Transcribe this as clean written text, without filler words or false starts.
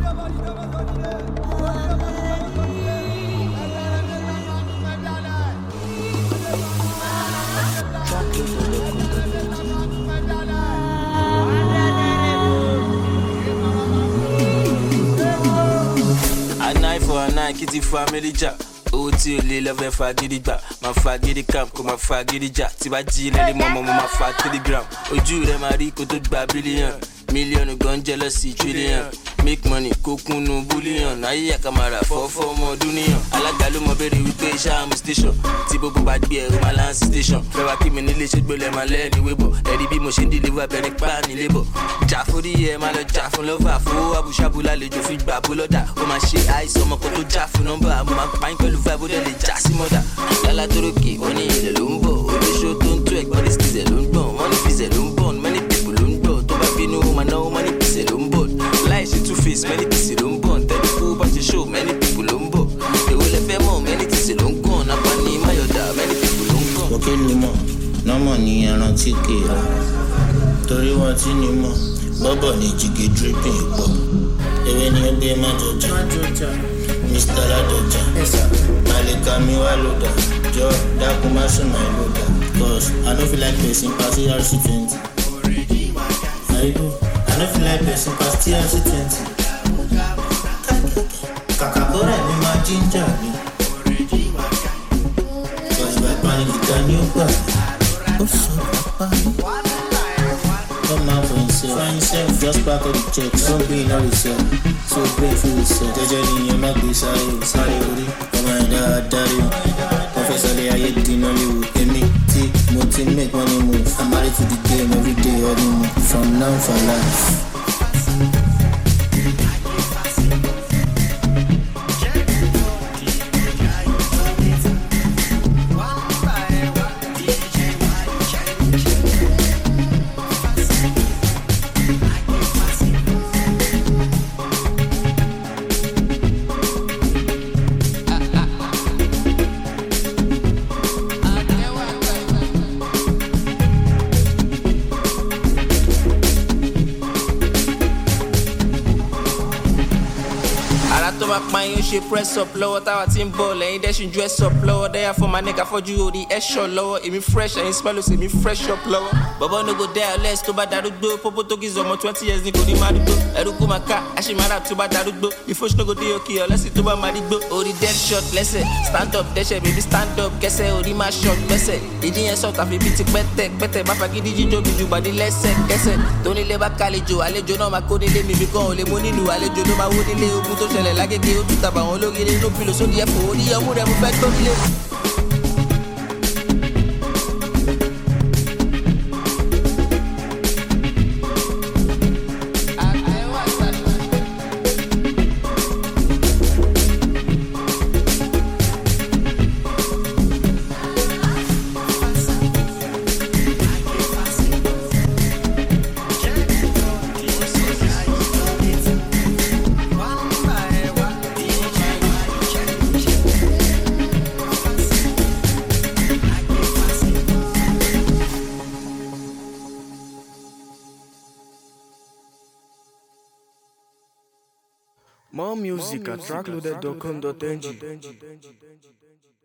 Kitty family ja o ti o le love fagidi gba ma fagidi camp ko ma fagidi ja ti ba ji le mo ma fa telegram ojú rẹ̀ ma rí kó tó gba billion million gun jealousy trillion make money kó kunu bullion ayé akamara fofo mo duniyan alága ló mọ bẹ̀rẹ̀ wí pé sham station tí gbogbo bá gbé ẹrù ma land station fẹ́ wá kí mi nílé ṣe gbọ́lẹ̀ ma le ni webo ẹ̀rí bí mo ṣe ń deliver bẹ̀rẹ̀ pa ní labor jà fórí ẹ ma lọ jà fún lover fo abushabu lálejò fi gbà boloda ó ma ṣe àìsàn ọmọ kan tó jà fún number mo ma pa yín pẹ̀lú vibe ó dẹ̀ lè já sí mother lálá tó rókè wọ́n ní ilẹ̀ ló ń bọ̀ olóṣó tó ń tó ẹ̀gbọ́n ní skizẹ̀ ló ń gbọ̀n wọ́n ní fizẹ̀ ló ń bọ̀ many people ló ń gbọ̀ tó bá bínú ó ma náwó many pieces ló ń bọ̀ láì ṣe two face many pieces ló ń bọ̀ tẹ́lẹ̀ kó bá ṣe show many people ló ń bọ̀ èwo lẹ fẹ́ mọ̀ many pieces ló ń gàn nápa ní mayọ̀dà many people ló ń gàn. òkè ni mọ̀ nọ́mọ̀ ní ẹran tí kì í rà torí wọn tí ni mọ̀ bọ́bọ̀ ní jìgì dripping pọ̀ ewé ni ẹgbẹ́ má jọjà Mr. Ladoja Malika mi wá lóda jọ dákun má sùn máa lóda cause I no feel like person pass TRC20 I no feel like person pass TRC20 kàkà kó rẹ̀ mi máa ginger mi cause by panic ìta ni ó gbà ó sọ̀rọ̀ pa come out for himself, just back up the check, so being all yourself, so grateful yourself. Jẹ́jẹ́ ni má gbé sáré orí, ọmọ ẹ̀dá adarí o. Professor lè ayé dín Hollywood, èmi tí mo ti make money move. I'm married to the game every day, honeymoon, from now for life. She press up lower, táwa tí ń bọ̀ lẹ́yìn dẹ́sìn dress up lower. There for my nigga fojú orí ẹ̀ṣọ́ lọ́wọ́. Èmi fresh ẹ̀yin smell ó sì èmi fresh up lower. Bọ̀bọ̀ no go there unless tó bá darúgbó. Popo tó kí zọmọ 20 years ní kò ní máa dúgbò. Ẹ̀rú kó máa ká, a ṣì máa rap tó bá darúgbó. Ìfọ́ṣ no go dé òkè ọ̀lẹ́sìn tó bá máa dígbó. Orí dead shot lẹ́sẹ̀, stand up dẹ́sẹ̀ baby stand up kẹsẹ̀ orí máa shot gbẹ́sẹ̀. Ìdí yẹn sọ̀tà fi bí ti pẹ́tẹ̀ má fagídí jíjó mi ju bàdí lẹ́sẹ̀ kẹsẹ̀. Tónílé bá kálejò, àlejò náà máa kó nílé mi bí kan ò lè mú nílùú. Àlejò ló máa wó nílé ogun tó ṣẹlẹ̀ lágége ó tún tàbà wọn lórí ilé inú pìlò sódì ẹ̀fọ́ oníyẹ̀mú rẹ̀ mo fẹ́ gbórílé. More music at trackloaded.com.ng.